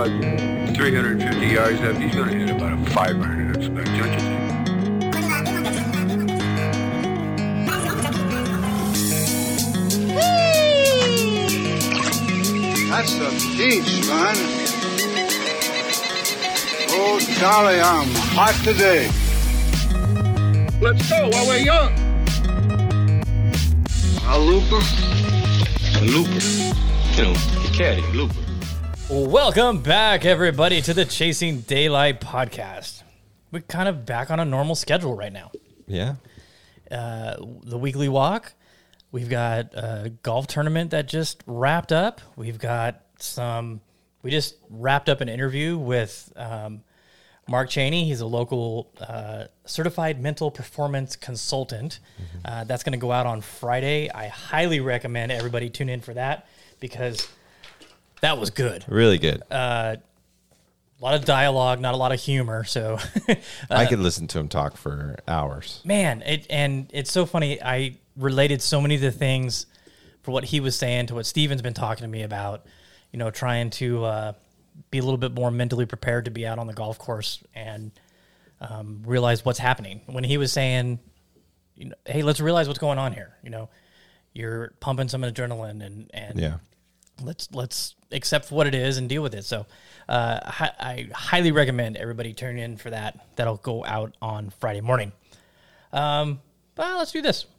350 yards up, he's going to hit about a 500, I expect, don't you think? That's a piece, man. Oh, Charlie, I'm hot today. Let's go while we're young. A looper? A looper. You know, the caddy, looper. Welcome back, everybody, to the Chasing Daylight podcast. We're kind of back on a normal schedule right now. Yeah. The weekly walk. We've got a golf tournament that just wrapped up. We just wrapped up an interview with Mark Cheney. He's a local certified mental performance consultant. That's going to go out on Friday. I highly recommend everybody tune in for that because that was good. Really good. A lot of dialogue, not a lot of humor. So I could listen to him talk for hours. Man, it's so funny. I related so many of the things for what he was saying to what Steven's been talking to me about, you know, trying to be a little bit more mentally prepared to be out on the golf course and realize what's happening. When he was saying, you know, hey, let's realize what's going on here. You know, you're pumping some adrenaline and Yeah. let's accept what it is and deal with it. So I highly recommend everybody tune in for that. That'll go out on Friday morning. Well, let's do this.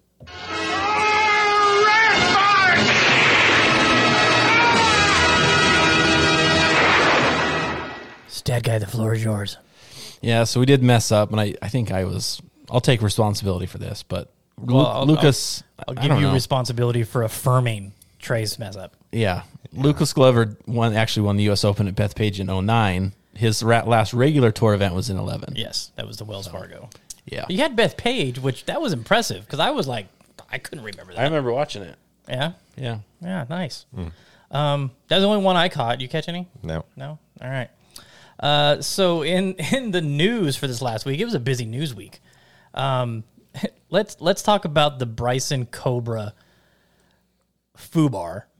Stat guy, the floor is yours. Yeah, so we did mess up, and I think I'll take responsibility for this, but Lucas... I'll give you responsibility for affirming Trey's mess up. Yeah. Lucas Glover actually won the U.S. Open at Bethpage in 2009. His last regular tour event was in 2011. Yes, that was the Wells Fargo. Yeah. You had Bethpage, which that was impressive, because I was like, I couldn't remember that. I remember watching it. Yeah? Yeah. Yeah, nice. That's the only one I caught. You catch any? No. No? All right. So in the news for this last week, it was a busy news week. Let's talk about the Bryson Cobra FUBAR.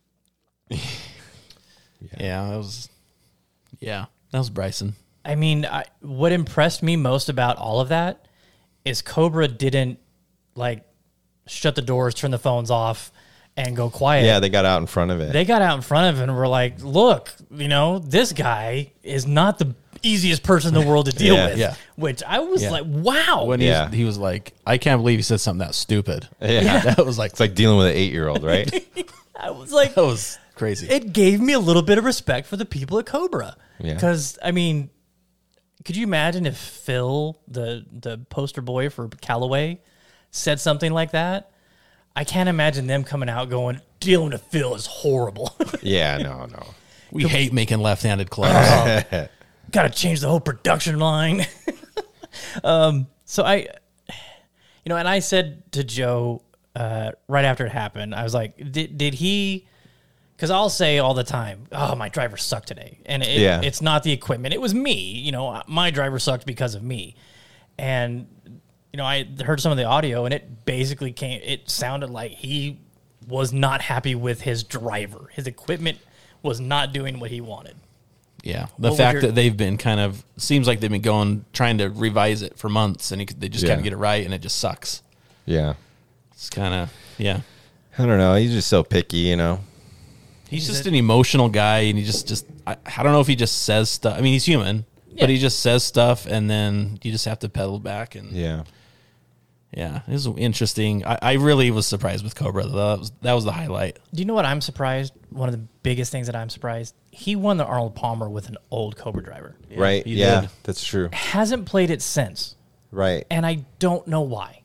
That was Bryson. I mean, what impressed me most about all of that is Cobra didn't like shut the doors, turn the phones off, and go quiet. Yeah, they got out in front of it. They got out in front of it and were like, look, you know, this guy is not the easiest person in the world to deal with. Yeah. Which I was like, wow. When he was like, I can't believe he said something that stupid. Yeah. That was like... It's like dealing with an 8-year-old, right? I was like... That was crazy. It gave me a little bit of respect for the people at Cobra. Yeah. Because, I mean, could you imagine if Phil, the poster boy for Callaway, said something like that? I can't imagine them coming out going, dealing with Phil is horrible. Yeah, no. We hate making left-handed clubs. Got to change the whole production line. So I, you know, and I said to Joe right after it happened, I was like, did he, because I'll say all the time, oh, my driver sucked today. And it's not the equipment. It was me. You know, my driver sucked because of me. And, you know, I heard some of the audio, and it basically it sounded like he was not happy with his driver. His equipment was not doing what he wanted. Yeah, the fact that they've been seems like they've been trying to revise it for months, and they just can't get it right, and it just sucks. Yeah. It's kind of, yeah. I don't know. He's just so picky, you know. He's just an emotional guy, and he just I don't know if he just says stuff. I mean, he's human, but he just says stuff, and then you just have to pedal back. And yeah, it was interesting. I really was surprised with Cobra. That was the highlight. Do you know what I'm surprised? One of the biggest things that I'm surprised, he won the Arnold Palmer with an old Cobra driver. Yeah, right. Yeah, did. That's true. Hasn't played it since. Right. And I don't know why.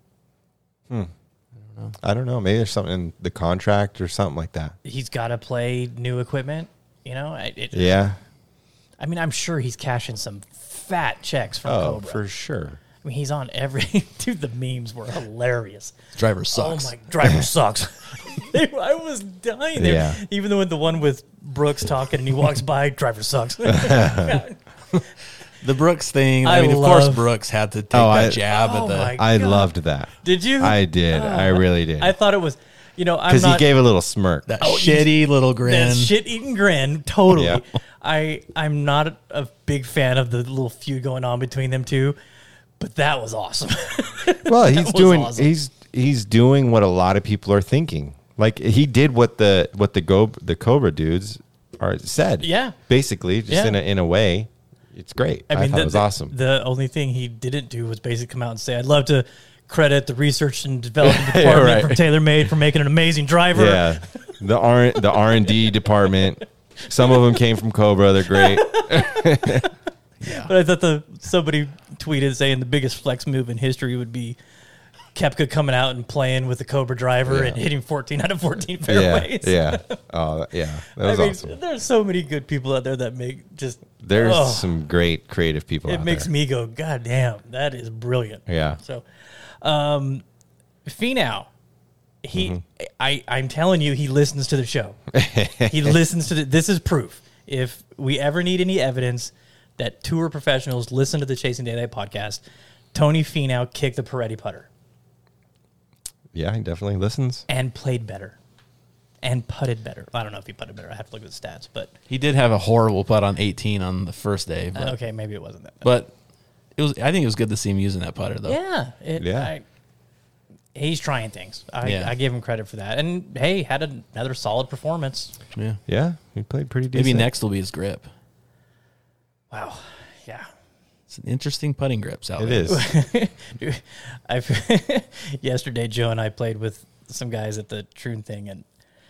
I don't know. Maybe there's something in the contract or something like that. He's got to play new equipment, you know? Yeah. I mean, I'm sure he's cashing some fat checks from Cobra. For sure. I mean, he's on every... Dude, the memes were hilarious. Driver sucks. Oh, my... Driver sucks. I was dying there. Yeah. Even the one with Brooks talking and he walks by, driver sucks. The Brooks thing, I mean, of course Brooks had to take that jab at the... I loved that. Did you? I did. I really did. I thought it was... You know, I'm Because he not gave a little smirk. That shitty little grin. that shit-eating grin. Totally. Yeah. I'm not a big fan of the little feud going on between them two, but that was awesome. Well, he's was doing awesome. he's doing what a lot of people are thinking. Like he did what the Cobra dudes said. Yeah. Basically, just Yeah. in a way, it's great. I thought it was awesome. The only thing he didn't do was basically come out and say, "I'd love to credit the research and development department right. from TaylorMade for making an amazing driver." Yeah, the R&D department. Some of them came from Cobra. They're great. But I thought somebody tweeted saying the biggest flex move in history would be Koepka coming out and playing with the Cobra driver and hitting 14 out of 14 fairways. Yeah. Oh, yeah. That was awesome. There's so many good people out there that make just. There's oh, some great creative people It out makes there. me go, God damn, that is brilliant. Yeah. So, Finau, I'm telling you, he listens to the show. He listens to this is proof. If we ever need any evidence that tour professionals listen to the Chasing Daylight podcast, Tony Finau kicked the Peretti putter Yeah, he definitely listens. and played better and putted better. I don't know if he putted better. I have to look at the stats, but He did have a horrible putt on 18 on the first day, but, okay, maybe it wasn't that. but it was. I think it was good to see him using that putter though. Yeah, Yeah. he's trying things. Yeah. I give him credit for that. And hey, had another solid performance. Yeah. Yeah, he played pretty decent. Maybe next will be his grip. Wow. Yeah. It's an interesting putting grips out It there. is. Dude, yesterday, Joe and I played with some guys at the Troon thing, and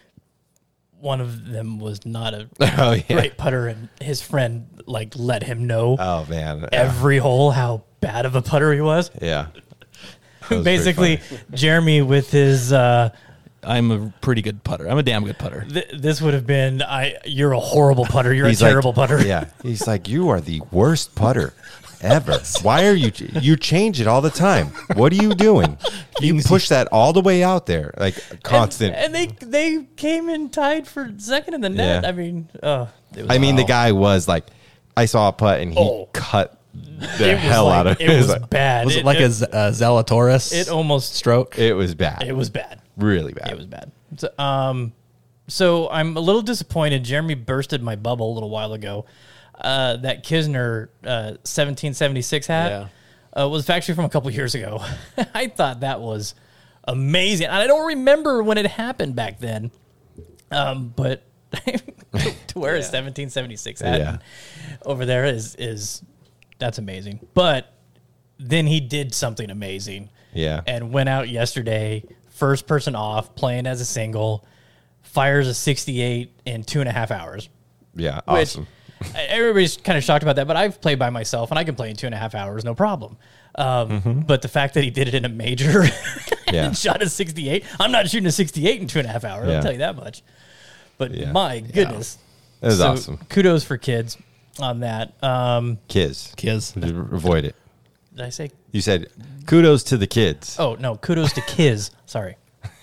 one of them was not a Oh, yeah. great putter, and his friend let him know Oh, man. every hole how bad of a putter he was. Yeah. That was Basically, pretty Jeremy with his. I'm a pretty good putter. I'm a damn good putter. This would have been, you're a horrible putter. You're a like, terrible putter. Yeah. He's like, you are the worst putter ever. Why are you change it all the time? What are you doing? You push that all the way out there, like constant. And they came in tied for second in the net. Yeah. I mean, it was the guy was like, I saw a putt and he cut the it was hell out of it. It was like- bad. Was it like a Zalatoris? It almost stroke. It was bad. It was bad. Really bad. It was bad. So I'm a little disappointed. Jeremy bursted my bubble a little while ago. That Kisner 1776 hat was actually from a couple years ago. I thought that was amazing. And I don't remember when it happened back then. But to wear a 1776 hat over there is that's amazing. But then he did something amazing. Yeah. And went out yesterday, first person off, playing as a single, fires a 68 in 2.5 hours. Yeah. Which Awesome. everybody's kind of shocked about that, but I've played by myself and I can play in 2.5 hours, no problem. But the fact that he did it in a major and shot a 68, I'm not shooting a 68 in 2.5 hours. Yeah. I'll tell you that much. But Yeah. my goodness, That was So awesome. Kudos for kids on that. Kids. Kids. Avoid it. Did I say? You said kudos to the kids. Oh no, kudos to kids. Sorry.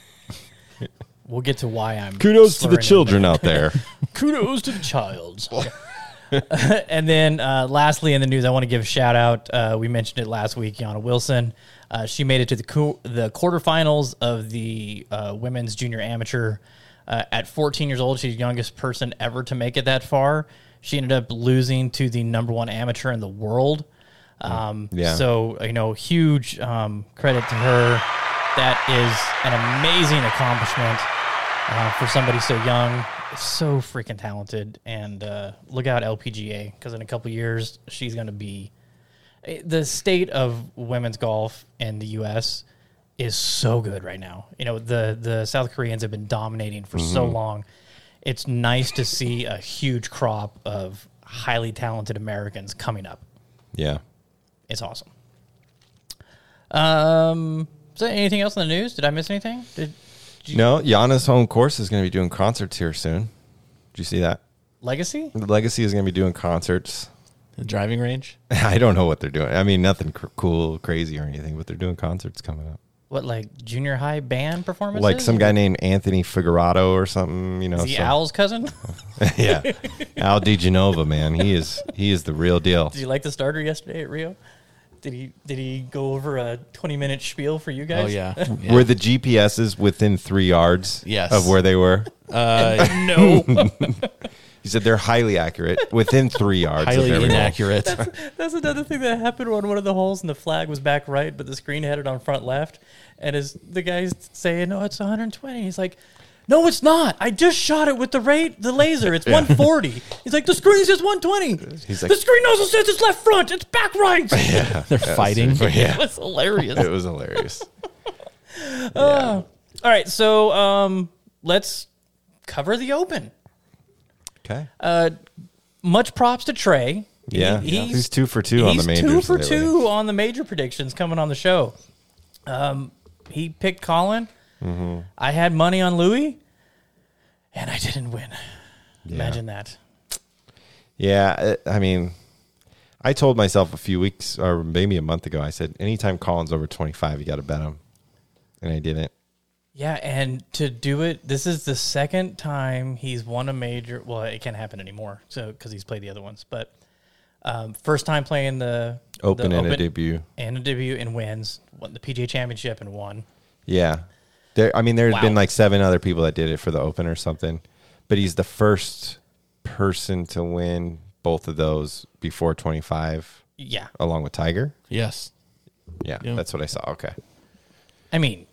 We'll get to why I'm. Kudos to the slurring children out there. Kudos to the childs. And then lastly in the news, I want to give a shout out. We mentioned it last week, Yana Wilson. She made it to the quarterfinals of the women's junior amateur. At 14 years old, she's the youngest person ever to make it that far. She ended up losing to the #1 amateur in the world. So, huge credit to her. That is an amazing accomplishment for somebody so young, so freaking talented. And look out LPGA, because in a couple years, she's going to be... The state of women's golf in the U.S. is so good right now. The South Koreans have been dominating for so long. It's nice to see a huge crop of highly talented Americans coming up. Yeah. It's awesome. Is there anything else in the news? Did I miss anything? No, Gianna's home course is going to be doing concerts here soon. Did you see that? Legacy? The Legacy is going to be doing concerts. The driving range. I don't know what they're doing. I mean, nothing cool, crazy or anything, but they're doing concerts coming up. What, like junior high band performances? Like some guy named Anthony Figueroa or something, Is he Al's cousin? Yeah. Al DiGenova, man. He is the real deal. Did you like the starter yesterday at Rio? Did he go over a 20-minute spiel for you guys? Oh yeah. Were the GPSs within 3 yards Yes. of where they were? No. He said they're highly accurate, within 3 yards. Highly of every hole. inaccurate. That's another thing that happened on one of the holes, and the flag was back right, but the screen had it on front left. And as the guy's saying, "No, it's 120," he's like, "No, it's not. I just shot it with the laser. It's 140." He's like, "The screen says 120." He's like, "The screen also says it's left front. It's back right." yeah, They're fighting. Yeah, It was hilarious. it was hilarious. All right, so let's cover the Open. Okay. Much props to Trey. Yeah, he's 2 for 2 on the majors. He's 2 for lately. 2 on the major predictions coming on the show. He picked Colin. Mm-hmm. I had money on Louis, and I didn't win. Imagine that. Yeah, I mean, I told myself a few weeks or maybe a month ago, I said, anytime Colin's over 25, you got to bet him. And I didn't. Yeah, and to do it, this is the second time he's won a major. Well, it can't happen anymore, so because he's played the other ones. But first time playing the Open and a debut. And wins. Won the PGA Championship and won. Yeah. There had Wow. been like 7 other people that did it for the Open or something. But he's the first person to win both of those before 25, Yeah. along with Tiger. Yes. Yeah, Yeah. that's what I saw. Okay. I mean,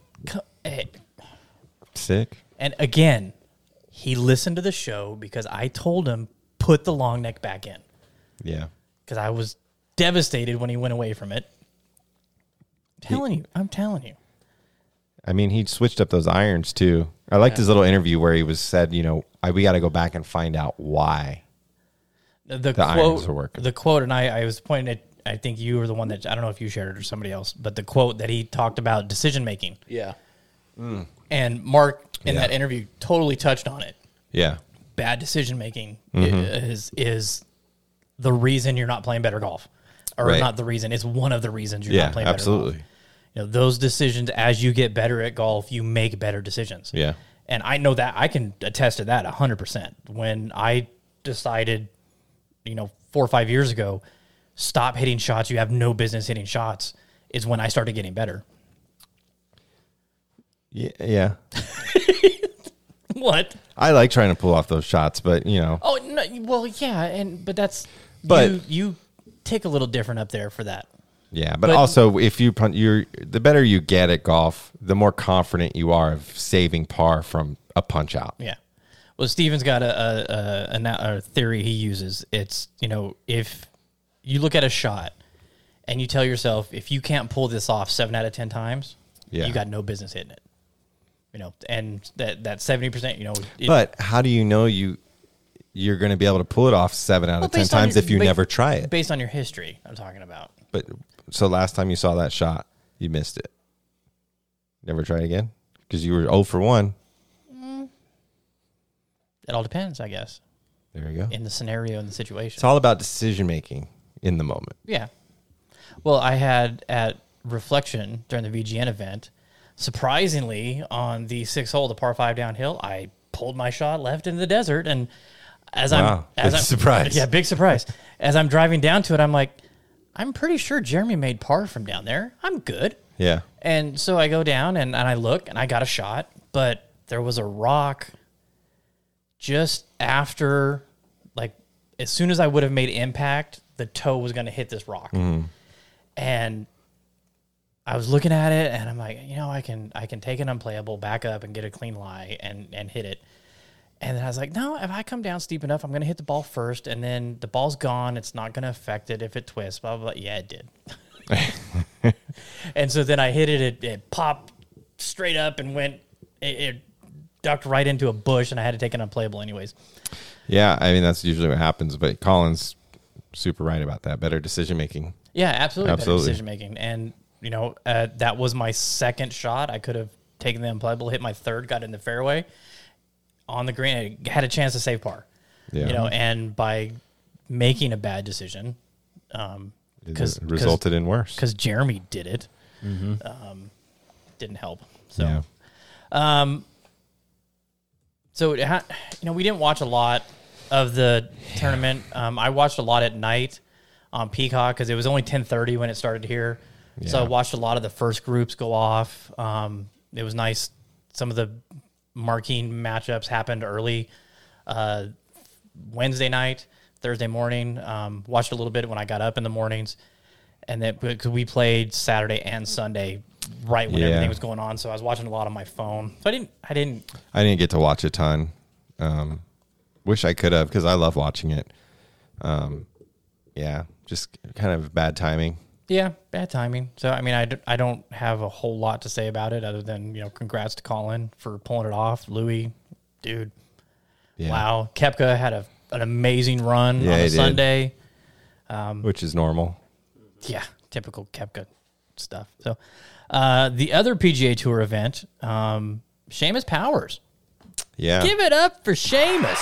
Sick. and again, he listened to the show because I told him put the long neck back in Yeah. because I was devastated when he went away from it. I'm telling you. I mean, he switched up those irons too. I liked his little interview where he said, we got to go back and find out why. The irons quote, are working. the quote, and I was pointing at, I think you were the one that, I don't know if you shared it or somebody else, but the quote that he talked about decision making. Yeah. And Mark in Yeah. that interview totally touched on it. Yeah. Bad decision making Mm-hmm. is the reason you're not playing better golf. Or Right. not the reason, it's one of the reasons you're Yeah, not playing better absolutely. golf. Those decisions, as you get better at golf, you make better decisions. Yeah. And I know that. I can attest to that 100%. When I decided, 4 or 5 years ago, stop hitting shots, you have no business hitting shots, is when I started getting better. Yeah. What? I like trying to pull off those shots, but Oh, no, well, yeah, but that's, But- you tick a little different up there for that. yeah. But But- also, if the better you get at golf, the more confident you are of saving par from a punch out. Yeah. Well, Steven's got a theory he uses. It's, if you look at a shot and you tell yourself, if you can't pull this off 7 out of 10 times, Yeah. you got no business hitting it. And that 70%, But how do you know you're going to be able to pull it off 7 out of 10 based on times your- if you never try it? based on your history, I'm talking about. But so last time you saw that shot, you missed it. Never try again because you were 0 for 1. It all depends, I guess, There you go. in the scenario and the situation. It's all about decision making in the moment. Yeah. Well, I had at Reflection during the VGN event, surprisingly, on the 6th hole, the par 5 downhill, I pulled my shot left into the desert. And Wow, big surprise. Yeah, big surprise. As I'm driving down to it, I'm like, I'm pretty sure Jeremy made par from down there. I'm good. Yeah. And so I go down and I look and I got a shot, but there was a rock just after, like, as soon as I would have made impact, the toe was going to hit this rock. And I was looking at it and I'm like, I can take an unplayable, back up and get a clean lie and hit it. And then I was like, no, if I come down steep enough, I'm going to hit the ball first, and then the ball's gone. It's not going to affect it if it twists, blah, blah, blah. Yeah, it did. And so then I hit it. It popped straight up and it ducked right into a bush, and I had to take an unplayable anyways. Yeah. I mean, that's usually what happens, but Colin's super right about that. Better decision making. Yeah, absolutely. Absolutely. Better decision making. And, that was my second shot. I could have taken the unplayable, hit my third, got in the fairway. On the green, I had a chance to save par. Yeah. And by making a bad decision, It resulted in worse. because Jeremy did it, didn't help. So, Yeah. so we didn't watch a lot of the tournament. I watched a lot at night on Peacock because it was only 10:30 when it started here. So I watched a lot of the first groups go off. It was nice. Some of the marquee matchups happened early Wednesday night, Thursday morning. Watched a little bit when I got up in the mornings. And then because we played Saturday and Sunday right when everything was going on. So I was watching a lot on my phone. So I didn't get to watch a ton. Wish I could have because I love watching it. Just kind of bad timing. Yeah, bad timing. So, I mean, I don't have a whole lot to say about it other than, congrats to Colin for pulling it off. Louis, dude, wow. Koepka had an amazing run on a Sunday. Which is normal. Yeah, typical Koepka stuff. So, the other PGA Tour event, Seamus Powers. Yeah. Give it up for Seamus.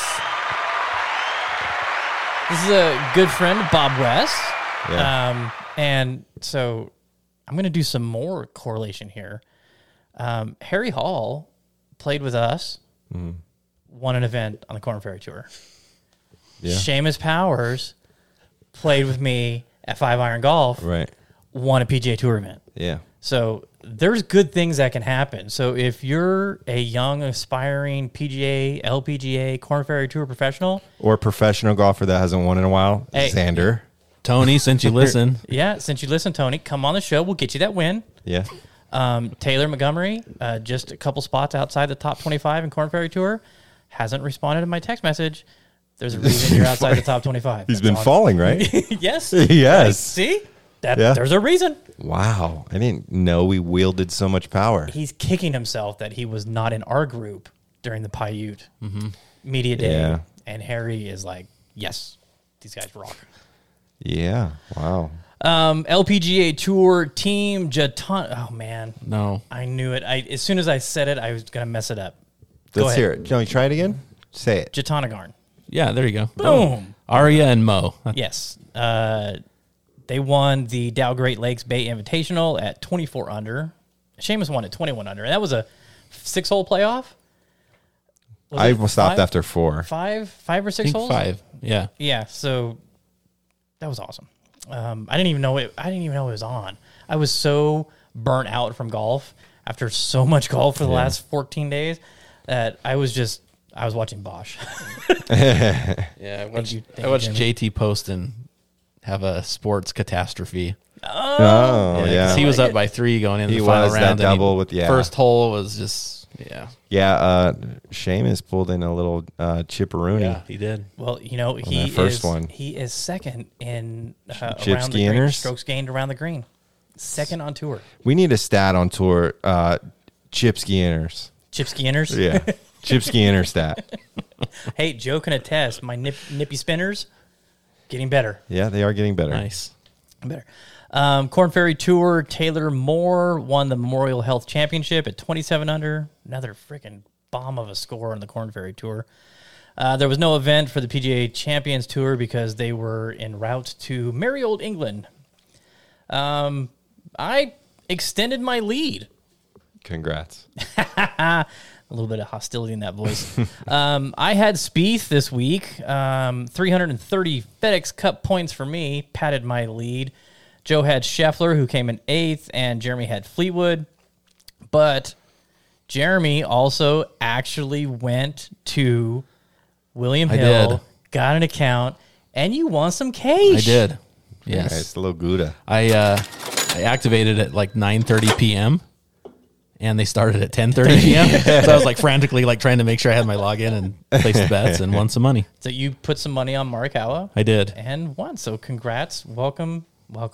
This is a good friend of Bob West. Yeah. And so I'm going to do some more correlation here. Harry Hall played with us, won an event on the Korn Ferry Tour. Yeah. Seamus Powers played with me at 5 Iron Golf, won a PGA Tour event. Yeah. So there's good things that can happen. So if you're a young, aspiring PGA, LPGA, Korn Ferry Tour professional. Or a professional golfer that hasn't won in a while, Xander. Tony, since you listen. Since you listen, Tony, come on the show. We'll get you that win. Yeah. Taylor Montgomery, just a couple spots outside the top 25 in Korn Ferry Tour, hasn't responded to my text message. There's a reason you're outside the top 25. He's been falling, right? Yes. Yes. Right. See? There's a reason. Wow. I didn't know we wielded so much power. He's kicking himself that he was not in our group during the Paiute media day. Yeah. And Harry is like, yes, these guys rock. Yeah. Wow. LPGA Tour Team Jatan. Oh, man. No. I knew it. As soon as I said it, I was going to mess it up. Let's hear it. Can we try it again? Say it. Jatanagarn. Yeah, there you go. Boom. Aria and Mo. Yes. They won the Dow Great Lakes Bay Invitational at 24 under. Seamus won at 21 under. And that was a 6-hole playoff? I stopped after 4. Five or 6 holes? 5. Yeah. Yeah, so that was awesome. I didn't even know it was on. I was so burnt out from golf after so much golf for the last 14 days that I was watching Bosch. I watched JT post and have a sports catastrophe. Oh, yeah. 'Cause he was up by 3 going into the final round. That double with first hole was just Seamus pulled in a little chipperoonie. Yeah, he did. Well, he is second in around the green, strokes gained around the green. Second on tour. We need a stat on tour. Chip skinners. Chip skinners? Yeah. Chip skinner stat. Hey, Joe can attest. My nippy spinners getting better. Yeah, they are getting better. Nice. Better. Korn Ferry Tour, Taylor Moore won the Memorial Health Championship at 27 under. Another freaking bomb of a score on the Korn Ferry Tour. There was no event for the PGA Champions Tour because they were en route to merry old England. I extended my lead. Congrats. A little bit of hostility in that voice. I had Spieth this week. 330 FedEx Cup points for me, padded my lead. Joe had Scheffler, who came in 8th, and Jeremy had Fleetwood. But Jeremy also actually went to William Hill, got an account, and you won some cash. I did. Yes. Nice, a little Gouda. I activated at like 9:30 p.m. and they started at 10:30 p.m. So I was like frantically trying to make sure I had my login and placed the bets and won some money. So you put some money on Morikawa. I did. And won. So congrats. Welcome.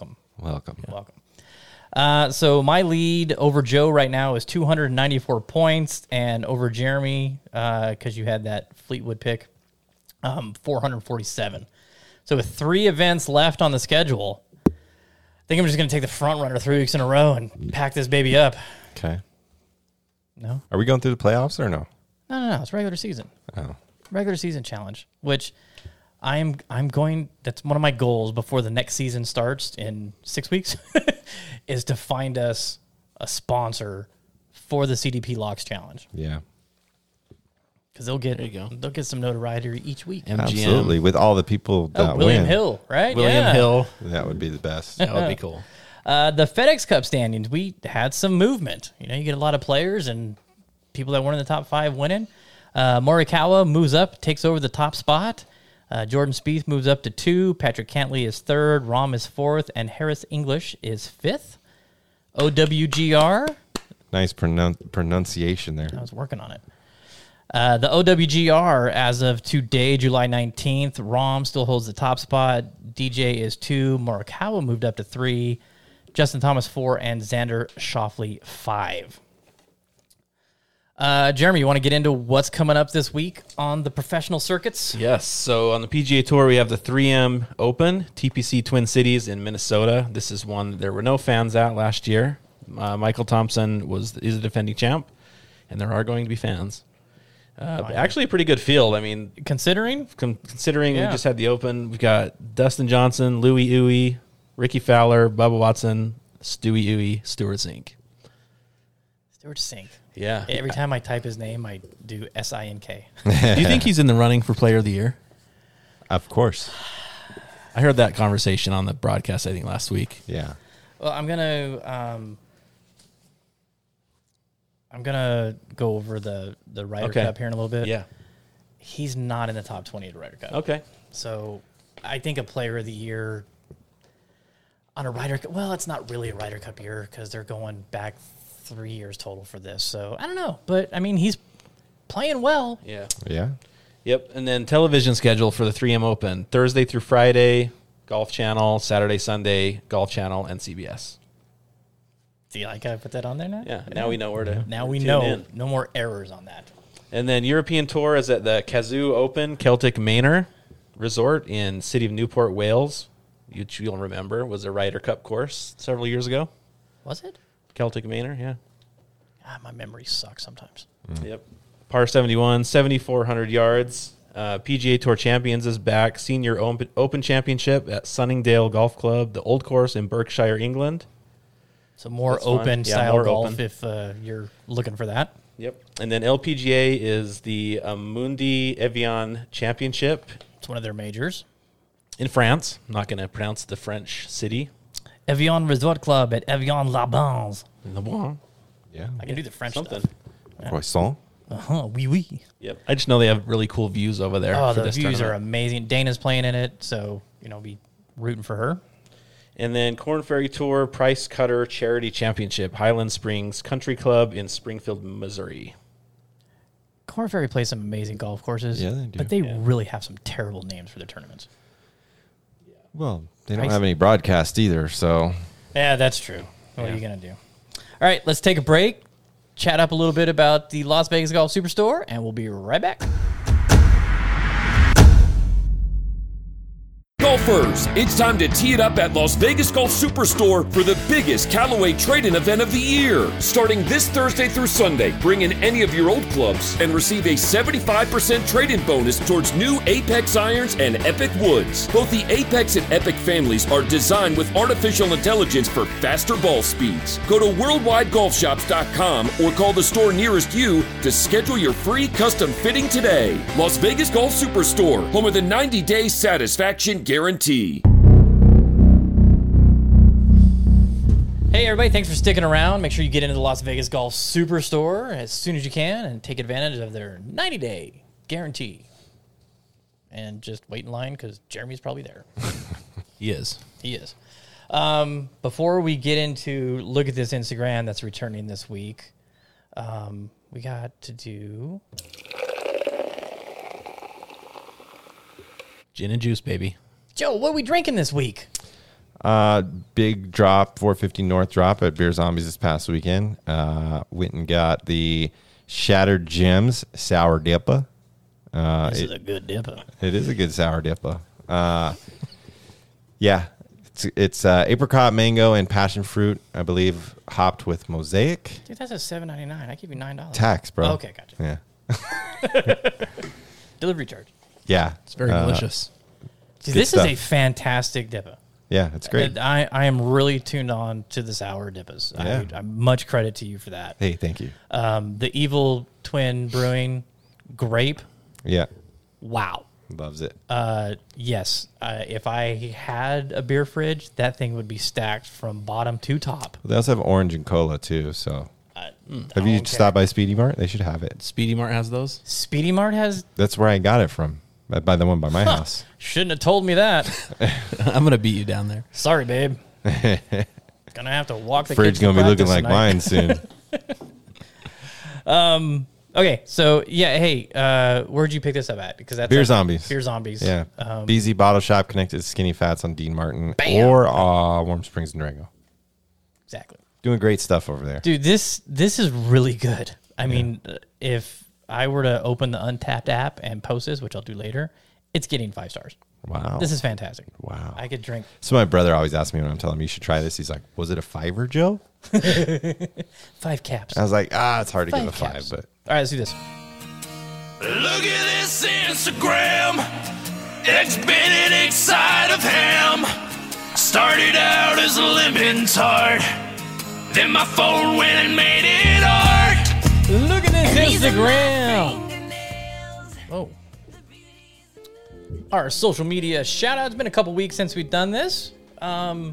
Yeah. So my lead over Joe right now is 294 points, and over Jeremy, because you had that Fleetwood pick, 447. So with 3 events left on the schedule, I think I'm just going to take the front runner 3 weeks in a row and pack this baby up. Okay. No? Are we going through the playoffs or no? No. It's regular season. Oh. Regular season challenge, which I'm going. That's one of my goals before the next season starts in 6 weeks, is to find us a sponsor for the CDP Locks Challenge. Yeah. because they'll get some notoriety each week. MGM. Absolutely, with all the people that William win. Hill, right? William Hill. That would be the best. That would be cool. The FedEx Cup standings, we had some movement. You get a lot of players and people that weren't in the top 5 winning. Morikawa moves up, takes over the top spot. Jordan Spieth moves up to 2. Patrick Cantley is 3rd. Rahm is 4th. And Harris English is 5th. OWGR. Nice pronunciation there. I was working on it. The OWGR, as of today, July 19th, Rahm still holds the top spot. DJ is 2. Morikawa moved up to 3. Justin Thomas 4. And Xander Schauffele 5. Jeremy, you want to get into what's coming up this week on the professional circuits? Yes. So on the PGA Tour, we have the 3M Open, TPC Twin Cities in Minnesota. This is one there were no fans at last year. Michael Thompson is the defending champ, and there are going to be fans. Actually, a pretty good field. I mean, considering we just had the Open, we've got Dustin Johnson, Louis Uwe, Ricky Fowler, Bubba Watson, Stewie Uwe, Stuart Sink. Stuart Sink. Yeah. Every time I type his name, I do S-I-N-K. Do you think he's in the running for Player of the Year? Of course. I heard that conversation on the broadcast, I think, last week. Yeah. Well, I'm gonna go over the Ryder Cup here in a little bit. Yeah. He's not in the top 20 of the Ryder Cup. Okay. So I think a Player of the Year on a Ryder Cup, well, it's not really a Ryder Cup year because they're going back 3 years total for this. So I don't know. But, I mean, he's playing well. Yeah. Yeah. Yep. And then television schedule for the 3M Open. Thursday through Friday, Golf Channel. Saturday, Sunday, Golf Channel and CBS. Do you like how I put that on there now? Yeah. Now we know where to Now we tune know. in. No more errors on that. And then European Tour is at the Kazoo Open Celtic Manor Resort in City of Newport, Wales. You'll remember was a Ryder Cup course several years ago. Was it? Celtic Manor, yeah. My memory sucks sometimes. Yep. Par 71, 7,400 yards. PGA Tour Champions is back. Senior Open Championship at Sunningdale Golf Club, the Old Course in Berkshire, England. So more That's fun. open Yeah, style more golf open. if you're looking for that. Yep. And then LPGA is the Amundi Evian Championship It's one of their majors. in France. I'm not going to pronounce the French city. Evian Resort Club at Evian-les-Bains. Yeah. I can do the French Something. stuff. Croissant. Oui, oui. Yep. I just know they have really cool views over there. Oh, for the this views are tournament. amazing. Dana's playing in it, so, be rooting for her. And then Korn Ferry Tour Price Cutter Charity Championship, Highland Springs Country Club in Springfield, Missouri. Corn Ferry plays some amazing golf courses. Yeah, they do. But they really have some terrible names for their tournaments. Well, they don't have any broadcast either, so. Yeah, that's true. What are you going to do? All right, let's take a break, chat up a little bit about the Las Vegas Golf Superstore, and we'll be right back. Golfers, it's time to tee it up at Las Vegas Golf Superstore for the biggest Callaway trade-in event of the year. Starting this Thursday through Sunday, bring in any of your old clubs and receive a 75% trade-in bonus towards new Apex irons and Epic woods. Both the Apex and Epic families are designed with artificial intelligence for faster ball speeds. Go to worldwidegolfshops.com or call the store nearest you to schedule your free custom fitting today. Las Vegas Golf Superstore, home of the 90-day satisfaction guarantee. Hey, everybody, thanks for sticking around. Make sure you get into the Las Vegas Golf Superstore as soon as you can and take advantage of their 90-day guarantee. And just wait in line because Jeremy's probably there. He is. He is. Before we get into look at this Instagram that's returning this week, we got to do... Gin and juice, baby. Joe, what are we drinking this week? Big drop, 450 North drop at Beer Zombies this past weekend. Went and got the Shattered Gems Sour Dippa. This is a good dipper. It is a good sour dippa. Yeah, it's apricot, mango, and passion fruit, I believe, hopped with Mosaic. Dude, that's a $7.99. I give you $9. Tax, bro. Oh, okay, gotcha. Yeah. Delivery charge. Yeah. It's very delicious. See, Good this stuff. is a fantastic dippa. Yeah, it's great. I am really tuned on to the sour dippas. Yeah. I much credit to you for that. Hey, thank you. The Evil Twin Brewing grape. Yeah. Wow. Loves it. Yes. If I had a beer fridge, that thing would be stacked from bottom to top. They also have orange and cola too. So, have you stopped by Speedy Mart? They should have it. Speedy Mart has those. Speedy Mart has. That's where I got it from. By the one by my house. Shouldn't have told me that. I'm gonna beat you down there. Sorry, babe. Gonna have to walk the Fridge kids gonna to be looking practice like tonight. mine soon. Okay, so yeah, hey, where'd you pick this up at? Because that's Beer Zombies. Beer Zombies. Yeah. BZ Bottle Shop connected to Skinny Fats on Dean Martin or Warm Springs and Durango. Exactly. Doing great stuff over there. Dude, this is really good. I mean, if I were to open the Untapped app and post this, which I'll do later, it's getting 5 stars. Wow. This is fantastic. Wow. I could drink So my brother always asks me when I'm telling him you should try this. He's like, "Was it a $5, Joe?" 5 caps. I was like, it's hard to give a 5 5, caps. but All right, let's do this. Look at this Instagram. It's been an inside of ham. Started out as a lemon tart. Then my phone went and made it art. Look at this Instagram. Oh. Our social media shout out. It's been a couple weeks since we've done this. Uh-oh.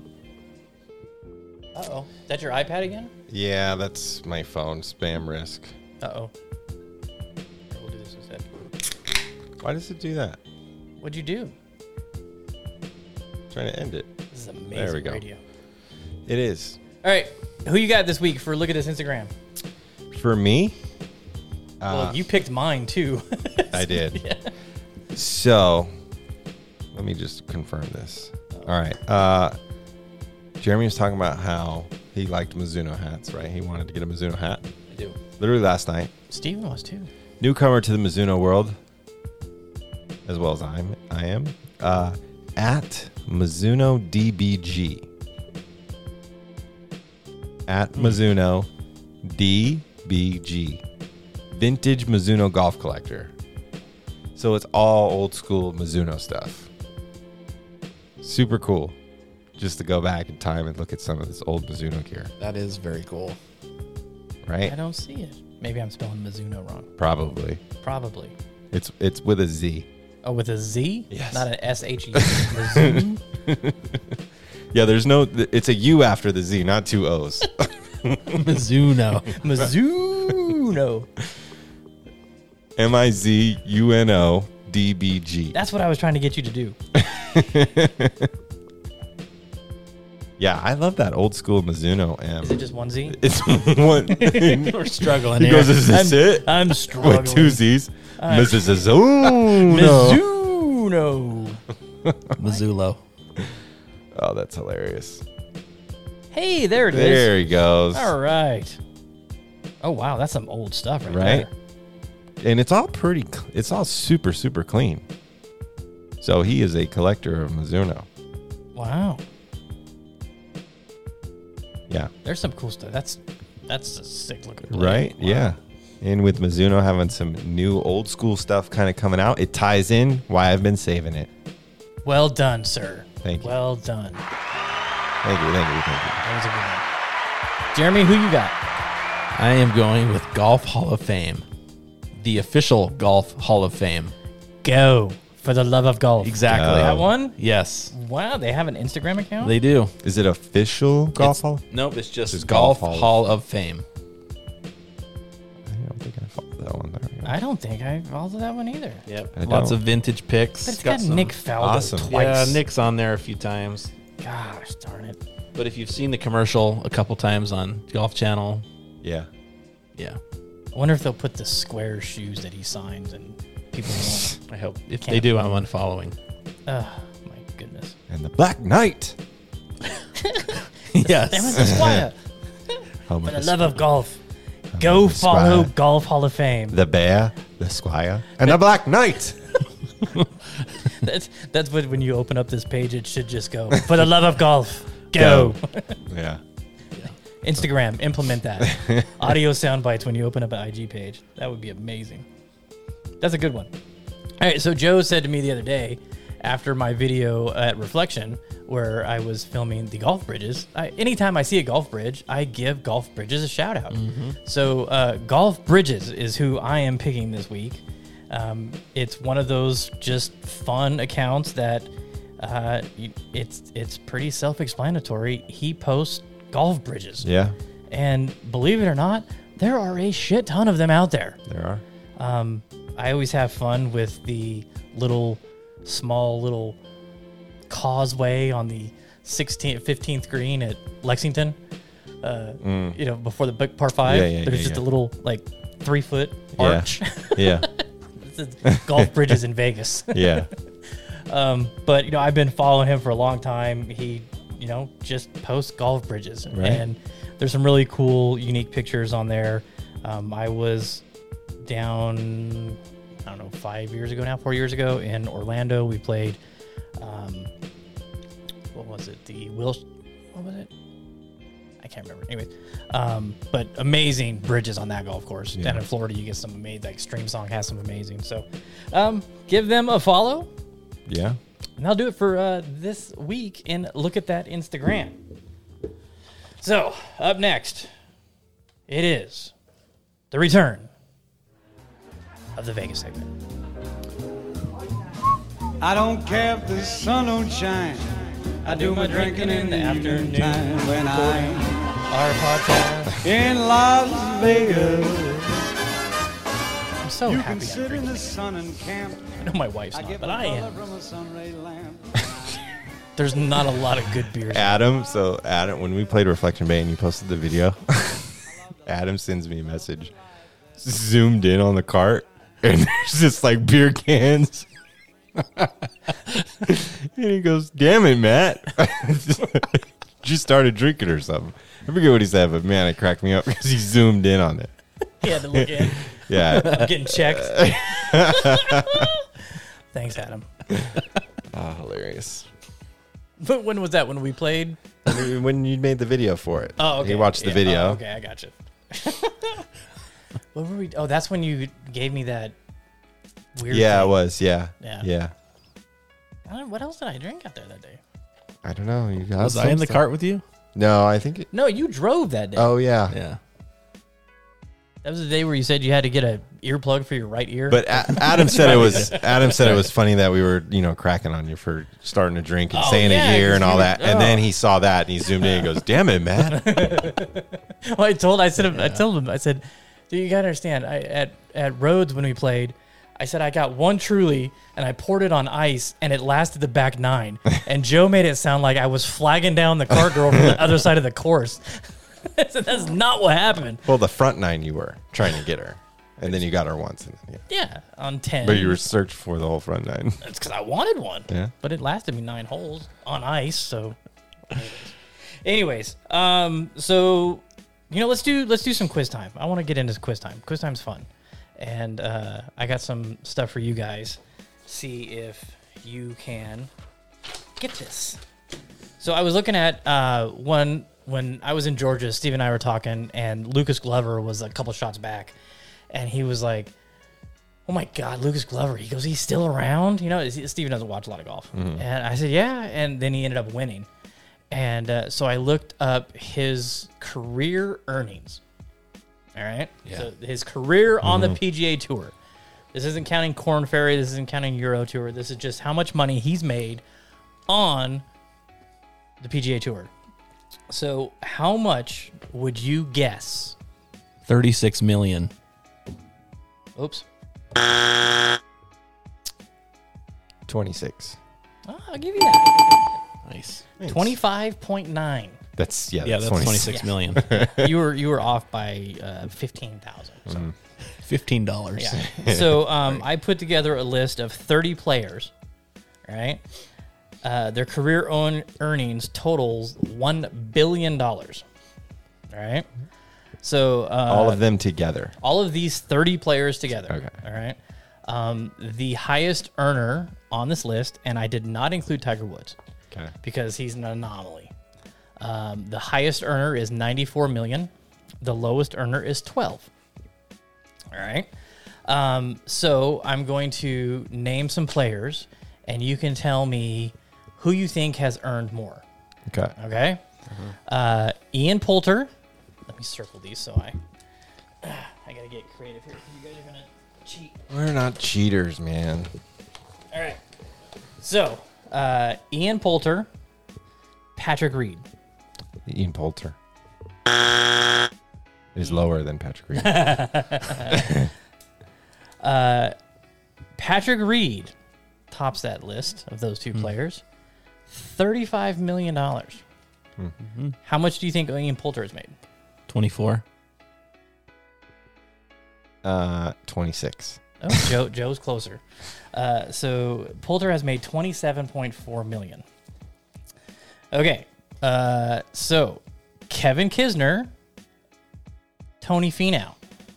Is that your iPad again? yeah, that's my phone. Spam risk. Uh-oh. We'll do this instead. Why does it do that? What'd you do? Trying to end it. This is amazing There we go. radio. It is. All right. Who you got this week for Look at This Instagram? For me, Well, you picked mine, too. I did. So, let me just confirm this. All right. Jeremy was talking about how he liked Mizuno hats, right? He wanted to get a Mizuno hat. I do. Literally last night. Steven was, too. Newcomer to the Mizuno world, as well as I am, at Mizuno DBG. At Mizuno DBG. Vintage Mizuno golf collector. So it's all old school Mizuno stuff. Super cool. Just to go back in time and look at some of this old Mizuno gear, That is very cool. right? I don't see it. Maybe I'm spelling Mizuno wrong. Probably. Probably. It's with a Z. Oh, with a Z? Yes. Not an S-H-E. Mizuno? Yeah, there's no. It's a U after the Z, not 2 O's. Mizuno. Mizuno. Mizuno DBG. That's what I was trying to get you to do. Yeah, I love that old school Mizuno M. Is it just one Z? It's one. We're struggling He here. goes, "Is this it?" I'm struggling. With 2 Z's. Mizuno. Mizuno. Mizulo. Oh, that's hilarious. Hey, there it is. There he goes. All right. Oh, wow. That's some old stuff right Right? there. And it's all pretty. It's all super, super clean. So he is a collector of Mizuno. Wow. Yeah. There's some cool stuff. That's a sick looking blade. Right? Wow. Yeah. And with Mizuno having some new old school stuff kind of coming out, it ties in why I've been saving it. Well done, sir. Thank you. Well done. Thank you. That was a good one. Jeremy, who you got? I am going with Golf Hall of Fame. The official Golf Hall of Fame. Go. For the love of golf. Exactly. That one? Yes, Wow, they have an Instagram account? they do. Is it official golf It's- hall? Nope, it's just Just Golf Golf Hall of Fame. I don't think I followed that one. There we go. I don't think I followed that one either. Yep. I Lots don't. of vintage pics. But it's got Nick Faldo awesome. twice. Yeah, Nick's on there a few times. Gosh darn it. But if you've seen the commercial a couple times on Golf Channel, Yeah. yeah. I wonder if they'll put the square shoes that he signs and people won't. I hope if Can't they do, I'm unfollowing. Oh, my goodness. And the Black Knight. Yes. Damn it, the Squire. Home For of the the love of golf. Go the follow Squire. Golf Hall of Fame. The Bear, the Squire, and the Black Knight. That's what when you open up this page, it should just go, for the love of golf. Go. Yeah. Instagram, implement that. Audio sound bites when you open up an IG page. That would be amazing. That's a good one. All right, so Joe said to me the other day, after my video at Reflection, where I was filming the golf bridges, anytime I see a golf bridge, I give golf bridges a shout out. So Golf Bridges is who I am picking this week. It's one of those just fun accounts that it's pretty self-explanatory. He posts golf bridges. Yeah. And believe it or not, there are a shit ton of them out there. There are. I always have fun with the small little causeway on the 15th green at Lexington. Before the big par 5, there's just a little 3-foot arch. Yeah. Golf bridges in Vegas. Yeah. But I've been following him for a long time. He, just posts golf bridges, right. And there's some really cool, unique pictures on there. I was down, 4 years ago in Orlando. We played, what was it? What was it? I can't remember. Anyways, but amazing bridges on that golf course. Yeah. Down in Florida, you get some amazing, Stream Song has some amazing. So give them a follow. Yeah. And that'll do it for this week in Look at That Instagram. So, up next, it is the return of the Vegas segment. I don't care if the sun don't shine. I do my drinking in the afternoon time when I'm our podcast in Las Vegas. I'm so You happy can sit in the sun and camp. I know my wife's not, but I am. From a sunray lamp. There's not a lot of good beers. Adam, when we played Reflection Bay and you posted the video, Adam sends me a message, zoomed in on the cart, and there's just beer cans. And he goes, "Damn it, Matt." Just started drinking or something. I forget what he said, but man, it cracked me up because he zoomed in on it. He had to look in. Yeah. I'm getting checked. Thanks, Adam. Hilarious. But when was that? When we played? When you made the video for it. Oh, okay. He watched the video. Oh, okay, I got you. What were we? Oh, that's when you gave me that weird Yeah, thing. it was. Yeah. Yeah. What else did I drink out there that day? I don't know. You got Was I in the cart with you? No, I think. No, you drove that day. Oh yeah. Yeah. That was the day where you said you had to get a earplug for your right ear. But Adam said it was. Adam said it was funny that we were, cracking on you for starting to drink and saying yeah, a year and all you- that. And then he saw that and he zoomed in and goes, "Damn it, Matt." Well, I told him, I said, "Dude, you gotta understand. At Rhodes when we played, I said I got one Truly and I poured it on ice and it lasted the back 9. And Joe made it sound like I was flagging down the cart girl from the other side of the course. I said, that's not what happened. Well, the front 9 you were trying to get her, and then you got her once. And, Yeah, on 10. But you were searching for the whole front 9. It's because I wanted one. Yeah. But it lasted me 9 holes on ice. So, anyways, so let's do some quiz time. I want to get into quiz time. Quiz time's fun, and I got some stuff for you guys. See if you can get this. So I was looking at one when I was in Georgia. Steve and I were talking, and Lucas Glover was a couple shots back, and he was like, "Oh my God, Lucas Glover." He goes, "He's still around?" Steven doesn't watch a lot of golf. Mm-hmm. And I said, "Yeah." And then he ended up winning. And so I looked up his career earnings. All right. Yeah. So his career on the PGA Tour. This isn't counting Korn Ferry. This isn't counting Euro Tour. This is just how much money he's made on the PGA Tour. So how much would you guess? 36 million. Oops. 26. Oh, I'll give you that. Nice. 25.9. That's That's 26 million. You were off by 15,000. So. $15. Yeah. So I put together a list of 30 players, right? Their career earnings totals $1 billion. All right. So all of them together. all of these 30 players together. Okay. All right. The highest earner on this list, and I did not include Tiger Woods Okay. because he's an anomaly. The highest earner is 94 million. The lowest earner is 12. All right. So I'm going to name some players, and you can tell me who you think has earned more. Okay. Okay. Ian Poulter. Let me circle these so I gotta get creative here. You guys are gonna cheat. We're not cheaters, man. All right. So, Ian Poulter, Patrick Reed. Ian Poulter is lower than Patrick Reed. Patrick Reed tops that list of those two players. $35 million. How much do you think Ian Poulter has made? 24. 26. Oh, Joe's closer. So Poulter has made $27.4 million. Okay. So Kevin Kisner, Tony Finau.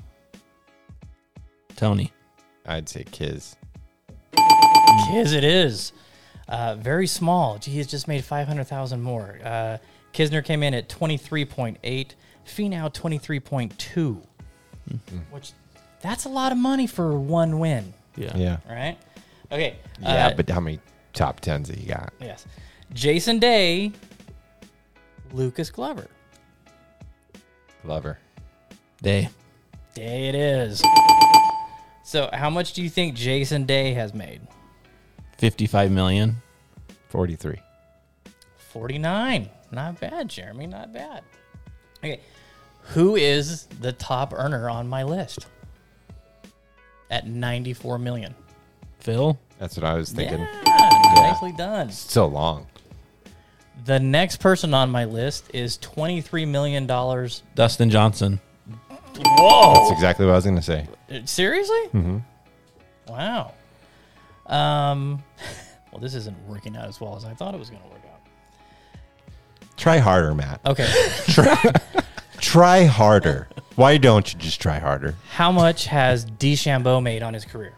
Tony. I'd say Kiz. Kiz it is. Very small. He has just made $500,000 more. Kisner came in at 23.8. Finau 23.2. Which that's a lot of money for one win. Yeah. Right? Okay. Yeah, but how many top 10s that you got? Yes. Jason Day, Lucas Glover. Glover. Day. Day it is. So how much do you think Jason Day has made? 55 million. 43. 49. Not bad, Jeremy. Not bad. Okay. Who is the top earner on my list? At 94 million. Phil. That's what I was thinking. Yeah, nicely done. So long. The next person on my list is $23 million. Dustin Johnson. Whoa. That's exactly what I was going to say. Seriously? Mm-hmm. Wow. Well, this isn't working out as well as I thought it was going to work out. Try harder, Matt. Okay. Try harder. Why don't you just try harder? How much has DeChambeau made on his career?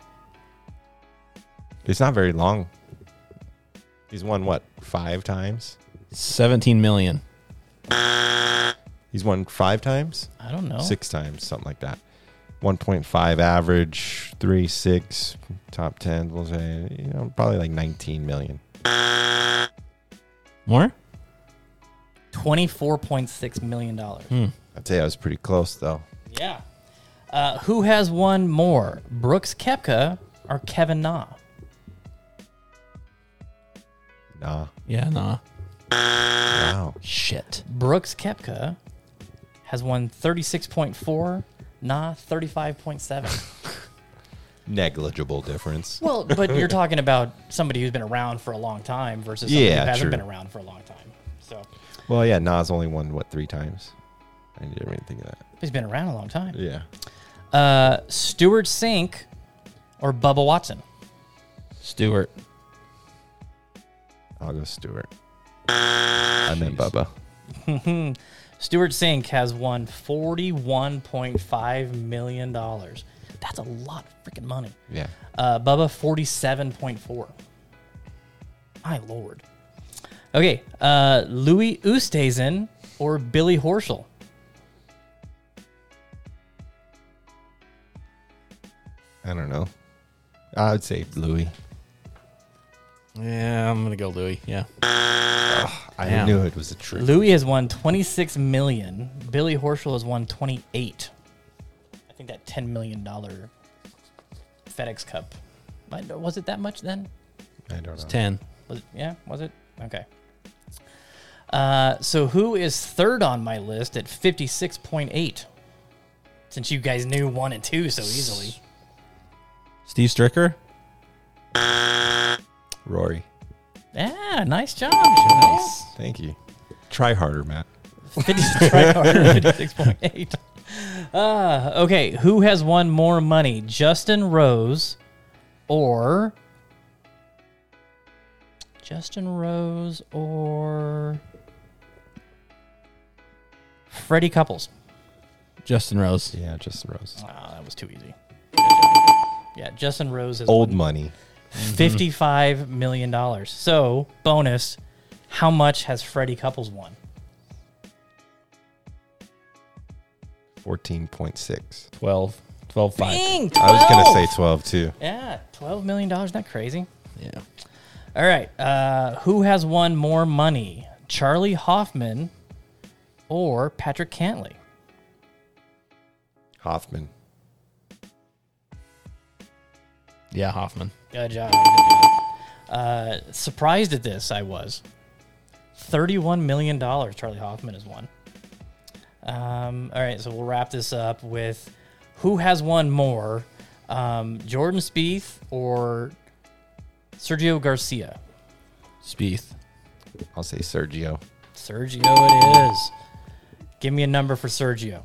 It's not very long. He's won, what, 5 times? 17 million. He's won 5 times? I don't know. 6 times, something like that. 1.5 average, 3.6 top 10. We'll say, probably like 19 million. More? $24.6 million. I'd say I was pretty close, though. Yeah. Who has won more, Brooks Koepka or Kevin Na? Nah. Yeah, nah. Wow. Shit. Brooks Koepka has won 36.4, Na 35.7. Negligible difference. Well, but you're talking about somebody who's been around for a long time versus somebody who hasn't true. been around for a long time. So Well, yeah, Nas only won, 3 times? I didn't even think of that. he's been around a long time. Yeah. Stuart Sink or Bubba Watson? Stewart. I'll go Stewart. And then Bubba. Stuart Sink has won $41.5 million. That's a lot of freaking money. Yeah. Bubba 47.4. My lord. Okay, Louis Oosthuizen or Billy Horschel? I don't know. I would say Louis. Yeah, I'm going to go Louis. Yeah. I knew it was a trick. Louis has won 26 million. Billy Horschel has won 28. I think that $10 million FedEx Cup. Was it that much then? I don't know. 10. Was it, yeah, was it? Okay. So who is third on my list at 56.8? Since you guys knew 1 and 2 so easily. Steve Stricker. Rory. Yeah, nice job. Nice. Thank you. Try harder, Matt. 56.8. Okay, who has won more money, Justin Rose or Freddie Couples? Justin Rose. Yeah, Justin Rose. That was too easy. Yeah, Justin Rose has Old won money. $55 million. So, bonus, how much has Freddie Couples won? 14.6. 12. 12.5. Dang, 12. I was going to say 12, too. Yeah, $12 million. Isn't that crazy? Yeah. All right. Who has won more money, Charlie Hoffman or Patrick Cantlay? Hoffman. Yeah, Hoffman. Good job. Surprised at this, I was. $31 million Charlie Hoffman has won. All right, so we'll wrap this up with who has won more, Jordan Spieth or Sergio Garcia? Spieth. I'll say Sergio. Sergio it is. Give me a number for Sergio.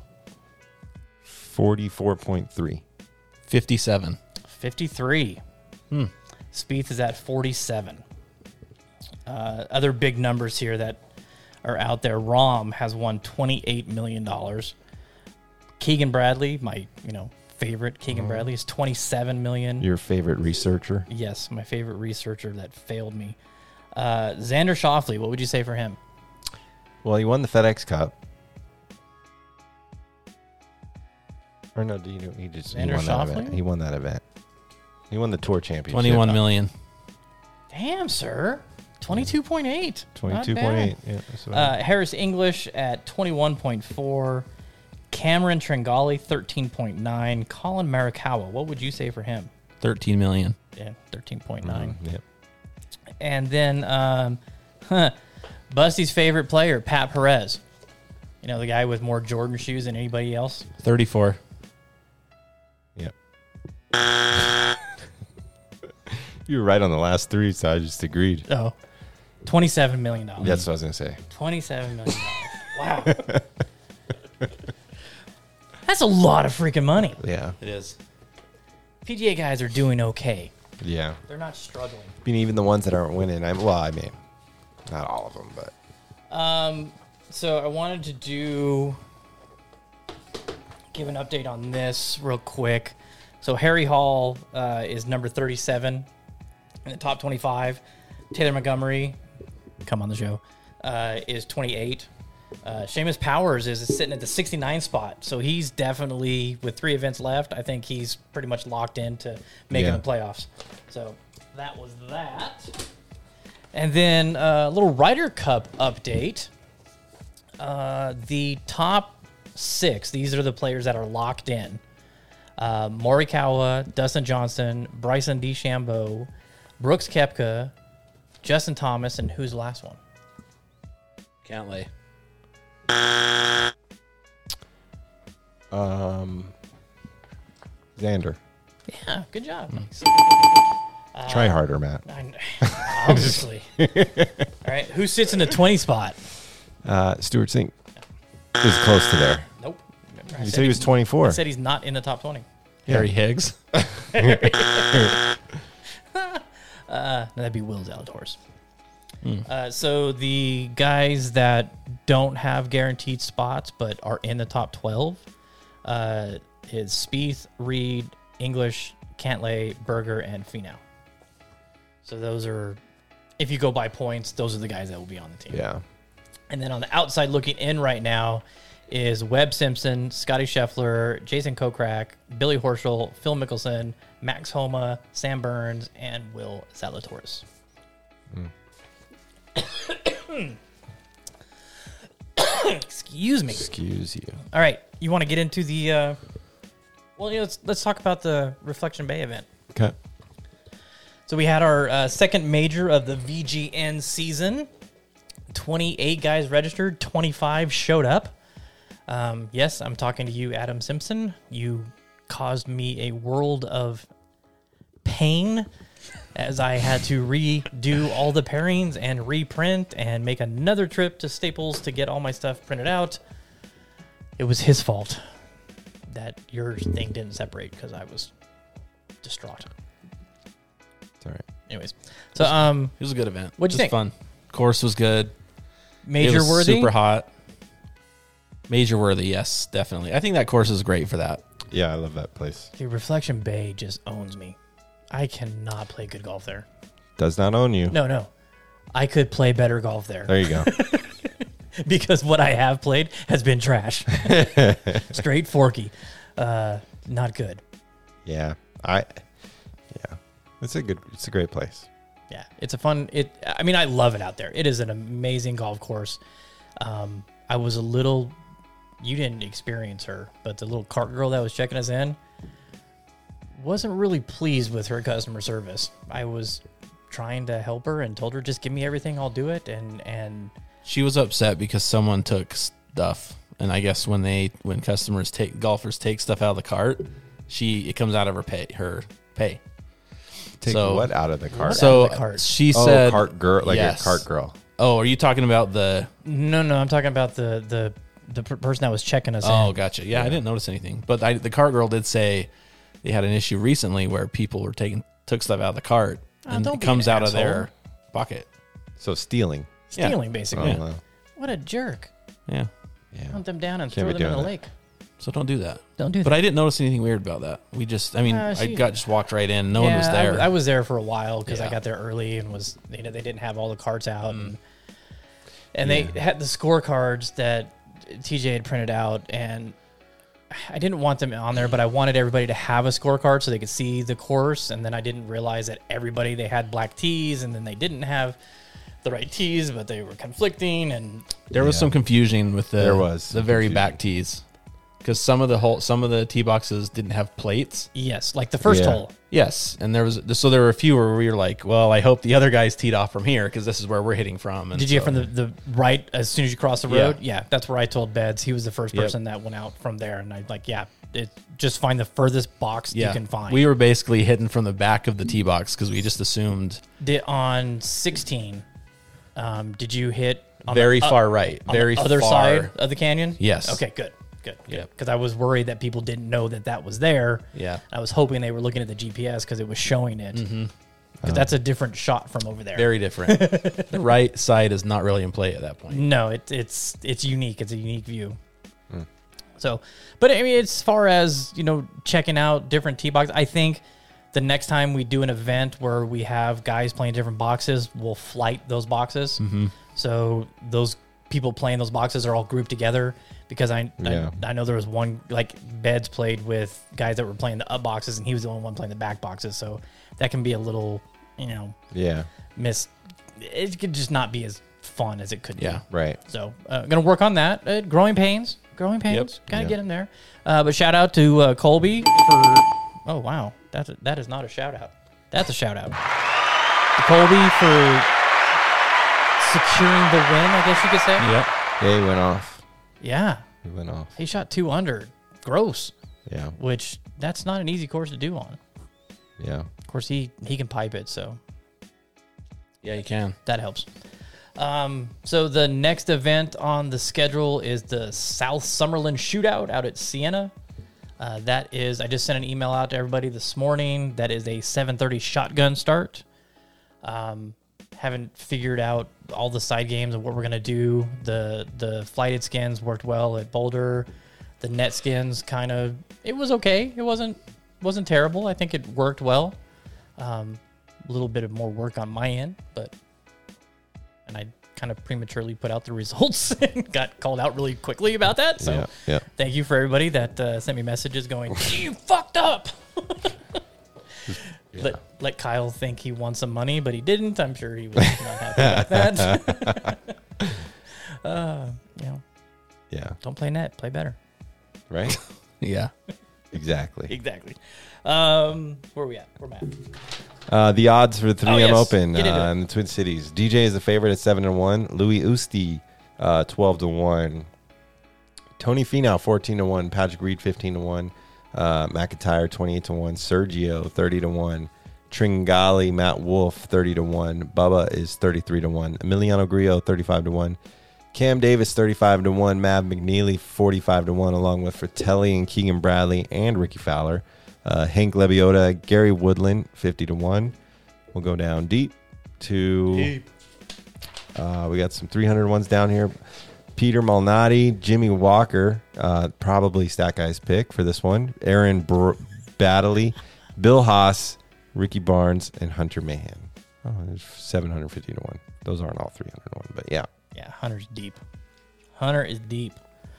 44.3. 57. 53. Spieth is at 47. Other big numbers here that are out there. Rahm has won $28 million. Keegan Bradley, my favorite Keegan Bradley, is $27 million. Your favorite researcher? Yes, my favorite researcher that failed me. Xander Schauffele, what would you say for him? Well, he won the FedEx Cup. Or no, he won that event. He won that event. He won the Tour Championship. 21 million. Damn, sir. 22.8. 22.8. Yeah, that's what Harris English at 21.4. Cameron Tringali, 13.9. Colin Morikawa, what would you say for him? 13 million. Yeah, 13.9. Yep. And then Busty's favorite player, Pat Perez. The guy with more Jordan shoes than anybody else. 34. Yep. You were right on the last three, so I just agreed. Oh, $27 million. That's what I was going to say. $27 million. Wow. That's a lot of freaking money. Yeah. It is. PGA guys are doing okay. Yeah. They're not struggling. I mean, even the ones that aren't winning, not all of them, but. So I wanted to give an update on this real quick. So Harry Hall is number 37 in the top 25. Taylor Montgomery, come on the show, is 28. Seamus Powers is sitting at the 69 spot. So he's definitely, with 3 events left, I think he's pretty much locked in to making the playoffs. So that was that. And then a little Ryder Cup update. The top 6, these are the players that are locked in. Morikawa, Dustin Johnson, Bryson DeChambeau, Brooks Koepka, Justin Thomas, and who's the last one? Cantlay. Xander. Yeah, good job. Try harder, Matt. Obviously. All right, who sits in the 20 spot? Stuart Sink is close to there. Nope. You said he was 24. I said he's not in the top 20. Harry Higgs. That'd be Will Zalatoris. So the guys that don't have guaranteed spots but are in the top 12 is Spieth, Reed, English, Cantlay, Berger, and Finau. So those are, if you go by points, those are the guys that will be on the team. Yeah. And then on the outside looking in right now is Webb Simpson, Scotty Scheffler, Jason Kokrak, Billy Horschel, Phil Mickelson, Max Homa, Sam Burns, and Will Zalatoris. Excuse me. Excuse you. All right, you want to get into the? Let's talk about the Reflection Bay event. Okay. So we had our second major of the VGN season. 28 guys registered, 25 showed up. Yes, I'm talking to you, Adam Simpson. You caused me a world of pain as I had to redo all the pairings and reprint and make another trip to Staples to get all my stuff printed out. It was his fault that your thing didn't separate because I was distraught. It's all right. Anyways, so it was a good event. What'd you think? Fun. Course was good. Major it was worthy? Super hot. Major worthy, yes, definitely. I think that course is great for that. Yeah, I love that place. Dude, Reflection Bay just owns me. I cannot play good golf there. Does not own you. No. I could play better golf there. There you go. Because what I have played has been trash. Straight forky. Not good. Yeah. It's a great place. Yeah. It's a fun I love it out there. It is an amazing golf course. I was a little, you didn't experience her, but the little cart girl that was checking us in wasn't really pleased with her customer service. I was trying to help her and told her, just give me everything, I'll do it. And She was upset because someone took stuff, and I guess when golfers take stuff out of the cart, it comes out of her pay. Take what out of the cart? So out of the cart? She said, cart girl, like yes. a cart girl. Oh, are you talking about the? No, I'm talking about the person that was checking us in. Oh, gotcha. Yeah, I didn't notice anything, but the cart girl did say they had an issue recently where people were took stuff out of the cart and don't it be comes an out of asshole. their bucket. So stealing. Stealing, basically. Oh, wow. What a jerk. Yeah. Hunt them down and Can't throw be them in the doing lake. So don't do that. Don't do But that. I didn't notice anything weird about that. I just walked right in. No one was there. I was there for a while because I Yeah. got there early and they didn't have all the carts out. And they had the scorecards that TJ had printed out, and I didn't want them on there, but I wanted everybody to have a scorecard so they could see the course. And then I didn't realize that they had black tees, and then they didn't have the right tees, but they were conflicting. And there was some confusion with the very confusion. back tees because some of the tee boxes didn't have plates. yes, like the first hole. Yes, and there were a few where we were like, well, I hope the other guys teed off from here because this is where we're hitting from. And Did you get from the right as soon as you cross the Yeah. road? Yeah, that's where I told Beds. He was the first person that went out from there, and I just find the furthest box you can find. We were basically hidden from the back of the tee box because we just assumed On 16, did you hit on very the, far right, on very the other far side of the canyon? Yes. Okay, good. Yep. Because I was worried that people didn't know that was there. Yeah. I was hoping they were looking at the GPS because it was showing it. Because that's a different shot from over there. Very different. The right side is not really in play at that point. No, it's unique. It's a unique view. So, but I mean, as far as checking out different tee boxes, I think the next time we do an event where we have guys playing different boxes, we'll flight those boxes. So those people playing those boxes are all grouped together. Because I know there was one, like Beds played with guys that were playing the up boxes, and he was the only one playing the back boxes. So that can be a little, it could just not be as fun as it could be. Yeah. Right. So going to work on that. Growing pains. Got to get him there. But shout out to Colby for, oh, wow. That is not a shout out. That's a shout out. To Colby for securing the win, I guess you could say. Yep. Yeah, he went off. Yeah. He went off. He shot 2 under. Gross. Yeah. Which that's not an easy course to do on. Yeah. Of course, he can pipe it, so Yeah, you can. that helps. So the next event on the schedule is the South Summerlin Shootout out at Siena. That is, I just sent an email out to everybody this morning. That is a 7:30 shotgun start. Haven't figured out all the side games of what we're gonna do. The flighted skins worked well at Boulder. The net skins it was okay. It wasn't terrible. I think it worked well. A little bit of more work on my end, and I kind of prematurely put out the results and got called out really quickly about that. So thank you for everybody that sent me messages going, "You fucked up." Let Kyle think he won some money, but he didn't. I'm sure he was not happy about that. Don't play net, play better. Right? Yeah. Exactly. Exactly. Where are we at? Where am I at? The odds for the 3M yes. Open Get into it. in the Twin Cities. DJ is the favorite at 7-1. Louis Usti, 12-1. Tony Finau, 14-1. Patrick Reed, 15-1. McIntyre, 28-1. Sergio, 30-1. Tringali, Matt Wolf, 30-1. Bubba is 33-1. Emiliano Grillo, 35-1. Cam Davis, 35-1. Mav McNeely, 45-1, along with Fratelli and Keegan Bradley and Ricky Fowler. Hank Lebioda, Gary Woodland, 50-1. We'll go down deep to... we got some 300 ones down here. Peter Malnati, Jimmy Walker, probably Stat Guy's pick for this one. Aaron Baddeley, Bill Haas, Ricky Barnes, and Hunter Mahan. Oh, there's 750-1. Those aren't all 300-1, but yeah. Yeah, Hunter's deep. Hunter is deep.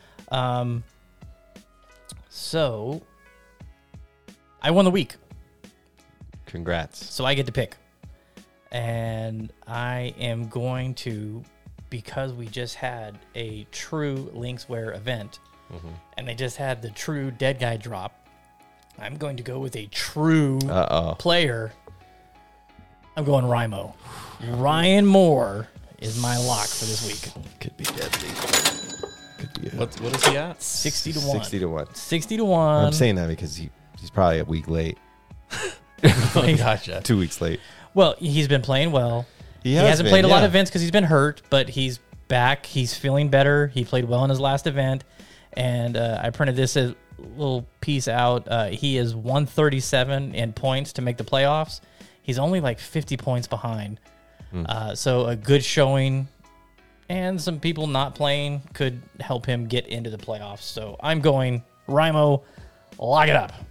So I won the week. Congrats. So I get to pick. And I am going to, because we just had a true Linkswear event, and they just had the true Dead Guy drop, I'm going to go with a true player. I'm going Rimo. Ryan Moore is my lock for this week. Could be deadly. Could be What is he at? 60 to 1. 60 to 1. 60 to 1. I'm saying that because he's probably a week late. Gotcha. 2 weeks late. Well, he's been playing well. He has hasn't been, played a lot yeah. of events because he's been hurt, but he's back. He's feeling better. He played well in his last event. And I printed this little piece out. He is 137 in points to make the playoffs. He's only like 50 points behind. So a good showing, and some people not playing could help him get into the playoffs. So I'm going Rimo. Lock it up.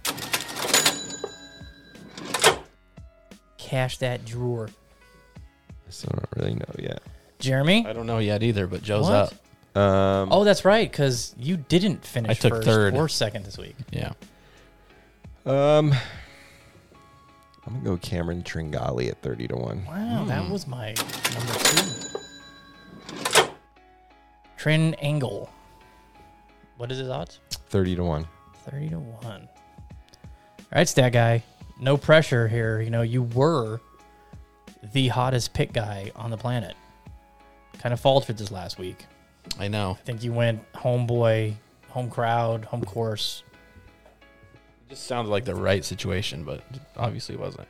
Cash that drawer. I still don't really know yet. Jeremy? I don't know yet either, but Joe's What? up. Oh, that's right, because you didn't finish I took first third. or second this week. Yeah. I'm gonna go Cameron Tringali at 30 to 1. Wow, that was my number 2. Trin Angle. What is his odds? 30 to 1. 30 to 1. All right, stat guy. No pressure here. You know, you were the hottest pick guy on the planet. Kind of faltered this last week. I know. I think you went homeboy, home crowd, home course. It just sounded like the right situation, but it obviously wasn't.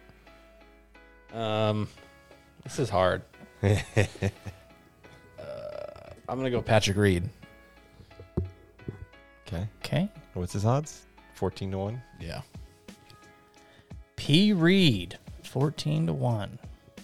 This is hard. I'm going to go Patrick Reed. Okay. Okay. What's his odds? 14 to 1. Yeah. P. Reed, 14 to 1.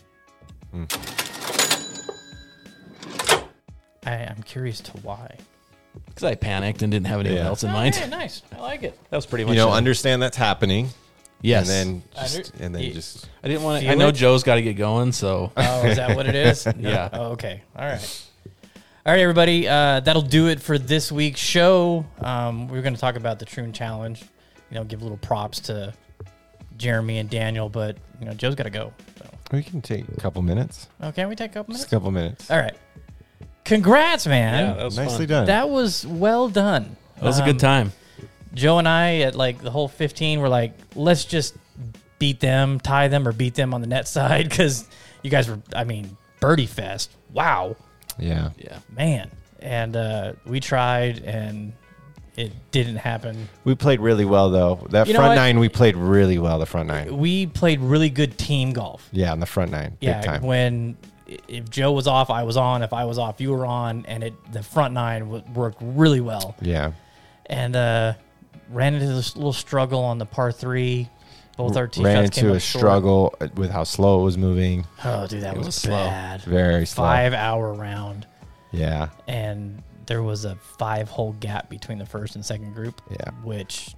I'm curious to why. Because I panicked and didn't have anyone else in mind. Yeah, nice. I like it. That was pretty much You know, it. understand that's happening. Yes. And then You- just I didn't want to. Feel I know it? Joe's got to get going, so. Oh, is that what it is? Yeah. Oh, okay. All right. All right, everybody. That'll do it for this week's show. We're going to talk about the Troon Challenge. You know, give little props to Jeremy and Daniel, but you know, Joe's got to go. So. we can take a couple minutes. Oh, can we take a couple minutes? Just a couple minutes. All right. Congrats, man. Yeah, that was Nicely fun. done. That was well done. That was a good time. Joe and I at like the whole 15 were like, let's just beat them, tie them, or beat them on the net side because you guys were, I mean, birdie fest. Wow, Yeah. Yeah. man. And we tried, and it didn't happen. We played really well though. That You know front what? nine, we played really well. The front nine. We played really good team golf. Yeah, on the front nine. Yeah, Big time. when if Joe was off, I was on. If I was off, you were on, and the front nine worked really well. Yeah. And ran into this little struggle on the par 3. Both our tee Ran shots came into up a short. struggle with how slow it was moving. Oh, dude, that was slow. bad. Very slow. 5-hour round, Yeah. and there was a 5-hole gap between the first and second group. Yeah. Which,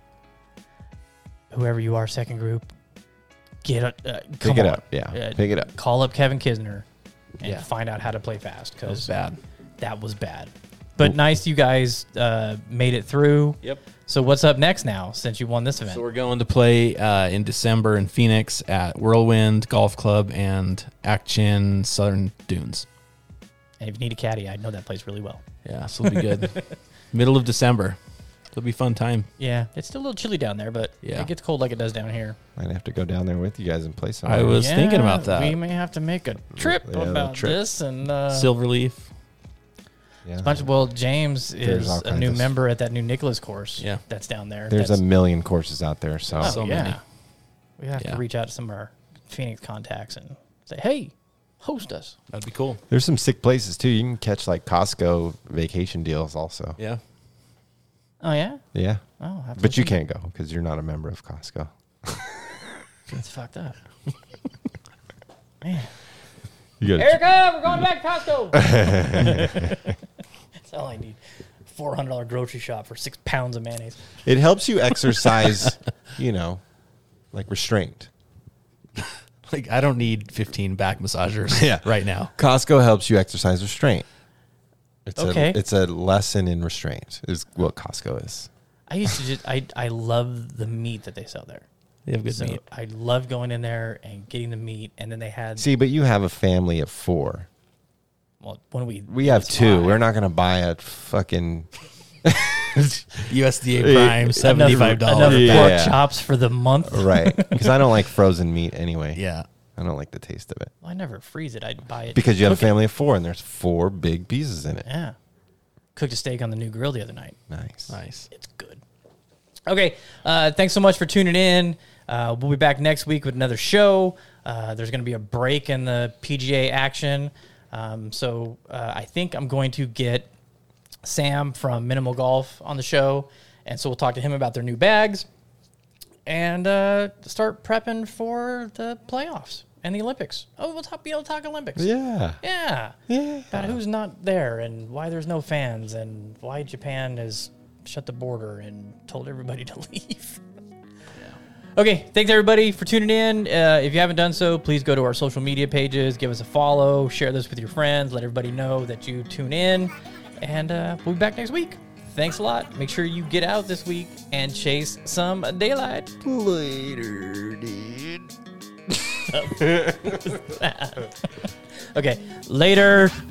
whoever you are, second group, Pick it on. up. Yeah. Pick it up. Call up Kevin Kisner and Yeah. find out how to play fast That was because bad. that was bad. But nice, you guys made it through. Yep. So what's up next now? Since you won this event, So we're going to play in December in Phoenix at Whirlwind Golf Club and Action Southern Dunes. and if you need a caddy, I know that place really well. Yeah, so it'll be good. Middle of December. It'll be a fun time. Yeah, it's still a little chilly down there, but Yeah. it gets cold like it does down here. Might have to go down there with you guys and play some. I was thinking about that. We may have to make a trip Yeah, a little about trip. this. And Silverleaf. Yeah. well, James There's is all a kinds new of- member at that new Nicholas course. Yeah. that's down there. There's That's, a million courses out there, so So many. We have Yeah. to reach out to some of our Phoenix contacts and say, "Hey, host us." That'd be cool. there's some sick places too. You can catch like Costco vacation deals also. Yeah. Oh yeah. Yeah. Oh, But you can't go because you're not a member of Costco. It's fucked up. Man. You gotta Erica, we're going back to Costco. That's all I need. $400 grocery shop for 6 pounds of mayonnaise. It helps you exercise, like restraint. Like, I don't need 15 back massagers right now. Costco helps you exercise restraint. It's Okay. it's a lesson in restraint is what Costco is. I used to just I love the meat that they sell there. They have good So meat. I love going in there and getting the meat, and then they had See, but you have a family of 4. when we We have that's 2. why. We're not going to buy a fucking USDA Prime, $75. Enough pork chops for the month. Right. Because I don't like frozen meat anyway. Yeah. I don't like the taste of it. Well, I never freeze it. I'd buy it. Because you have a family of 4 and there's 4 big pieces in it. Yeah. Cooked a steak on the new grill the other night. Nice. It's good. Okay. Thanks so much for tuning in. We'll be back next week with another show. There's going to be a break in the PGA action. So I think I'm going to get Sam from Minimal Golf on the show. And so we'll talk to him about their new bags and start prepping for the playoffs and the Olympics. Oh, we'll be able to talk Olympics. Yeah. About who's not there and why there's no fans and why Japan has shut the border and told everybody to leave. Okay, thanks everybody for tuning in. If you haven't done so, please go to our social media pages, give us a follow, share this with your friends, let everybody know that you tune in, and we'll be back next week. Thanks a lot. Make sure you get out this week and chase some daylight. Later, dude. Okay, later.